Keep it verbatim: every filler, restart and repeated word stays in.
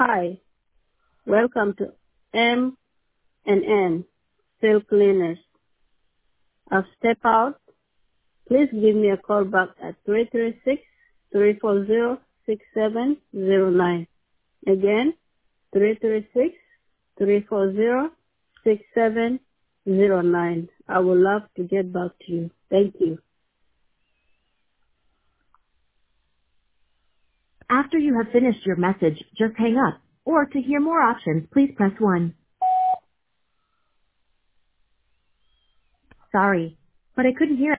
Hi, welcome to M and N Cell Cleaners. I've stepped out. Please give me a call back at three three six, three four zero, six seven zero nine. Again, three three six, three four zero, six seven zero nine. I would love to get back to you. Thank you. After you have finished your message, just hang up. Or to hear more options, please press one. Sorry, but I couldn't hear